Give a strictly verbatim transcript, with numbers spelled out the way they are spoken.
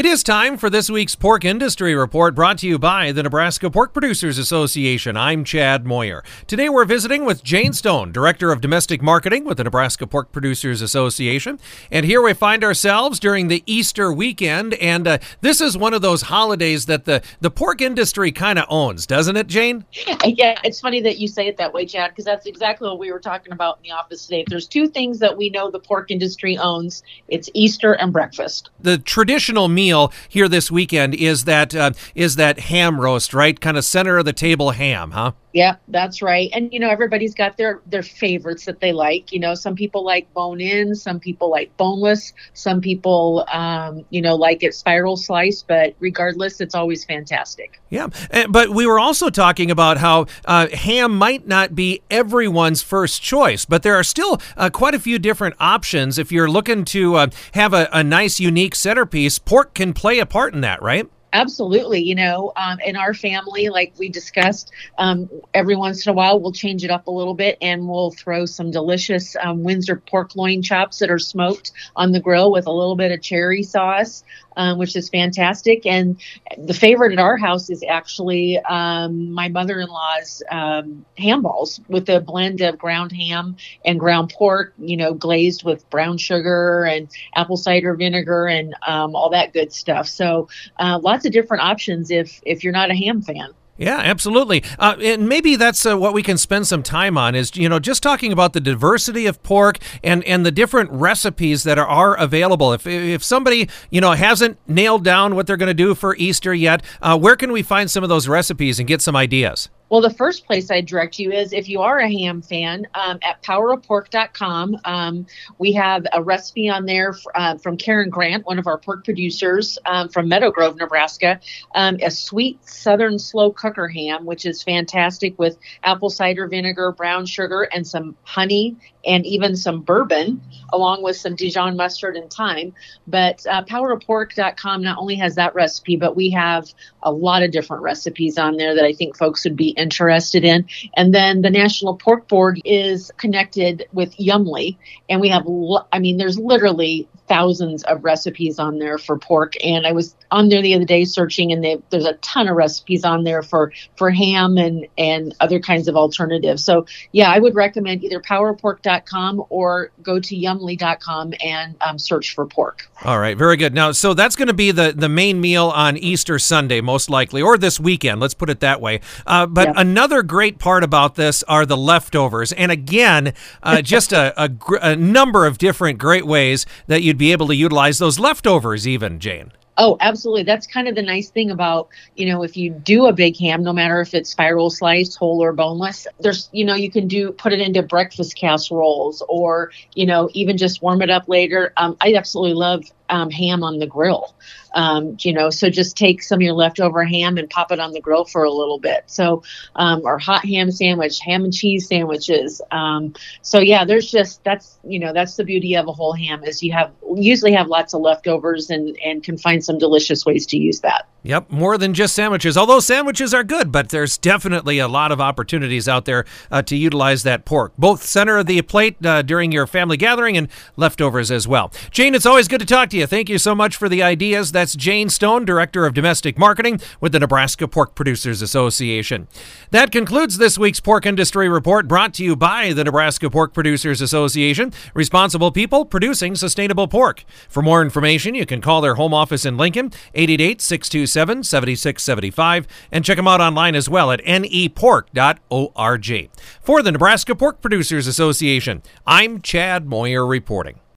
It is time for this week's Pork Industry Report, brought to you by the Nebraska Pork Producers Association. I'm Chad Moyer. Today we're visiting with Jane Stone, Director of Domestic Marketing with the Nebraska Pork Producers Association. And here we find ourselves during the Easter weekend, and uh, this is one of those holidays that the, the pork industry kind of owns, doesn't it, Jane? Yeah, it's funny that you say it that way, Chad, because that's exactly what we were talking about in the office today. If there's two things that we know the pork industry owns, it's Easter and breakfast. The traditional meal here this weekend is that uh, is that ham roast, right? Kind of center of the table ham, huh? Yeah, that's right. And, you know, everybody's got their, their favorites that they like. You know, some people like bone-in, some people like boneless, some people, um, you know, like it spiral slice, but regardless, it's always fantastic. Yeah, but we were also talking about how uh, ham might not be everyone's first choice, but there are still uh, quite a few different options. If you're looking to uh, have a, a nice, unique centerpiece, pork can play a part in that, right? Absolutely. You know, um, in our family, like we discussed, um, every once in a while, we'll change it up a little bit and we'll throw some delicious um, Windsor pork loin chops that are smoked on the grill with a little bit of cherry sauce, um, which is fantastic. And the favorite at our house is actually um, my mother-in-law's um, ham balls with a blend of ground ham and ground pork, you know, glazed with brown sugar and apple cider vinegar and um, all that good stuff. So uh, lots of different options if if you're not a ham fan. Yeah, absolutely. Uh, and maybe that's uh, what we can spend some time on is, you know, just talking about the diversity of pork and, and the different recipes that are, are available. If if somebody, you know, hasn't nailed down what they're going to do for Easter yet, uh, where can we find some of those recipes and get some ideas? Well, the first place I direct you is if you are a ham fan, um, at power of pork dot com. Um, we have a recipe on there uh, from Karen Grant, one of our pork producers um, from Meadow Grove, Nebraska, um, a sweet southern slow cooker ham, which is fantastic with apple cider vinegar, brown sugar, and some honey and even some bourbon, along with some Dijon mustard and thyme. But uh, power of pork dot com not only has that recipe, but we have a lot of different recipes on there that I think folks would be interested in. And then the National Pork Board is connected with Yummly, and we have, I mean, there's literally thousands of recipes on there for pork. And I was on there the other day searching, and they, there's a ton of recipes on there for, for ham and, and other kinds of alternatives. So yeah, I would recommend either power of pork dot com or go to yummly dot com and um, search for pork. All right, very good. Now, so that's going to be the, the main meal on Easter Sunday, most likely, or this weekend. Let's put it that way. Uh, but Yep. Another great part about this are the leftovers. And again, uh, just a, a, gr- a number of different great ways that you'd be able to utilize those leftovers even, Jane. Oh, absolutely. That's kind of the nice thing about, you know, if you do a big ham, no matter if it's spiral sliced, whole or boneless, there's, you know, you can do, put it into breakfast casseroles or, you know, even just warm it up later. Um, I absolutely love um, ham on the grill. Um, you know, so just take some of your leftover ham and pop it on the grill for a little bit. So, um, or hot ham sandwich, ham and cheese sandwiches. Um, so yeah, there's just, that's, you know, that's the beauty of a whole ham is you have, usually have lots of leftovers and, and can find some delicious ways to use that. Yep, more than just sandwiches, although sandwiches are good, but there's definitely a lot of opportunities out there uh, to utilize that pork, both center of the plate uh, during your family gathering and leftovers as well. Jane, it's always good to talk to you. Thank you so much for the ideas. That's Jane Stone, Director of Domestic Marketing with the Nebraska Pork Producers Association. That concludes this week's Pork Industry Report, brought to you by the Nebraska Pork Producers Association, responsible people producing sustainable pork. For more information, you can call their home office in Lincoln, eight eight eight, six two seven, seven six seven five, and check them out online as well at n e pork dot org. For the Nebraska Pork Producers Association, I'm Chad Moyer reporting.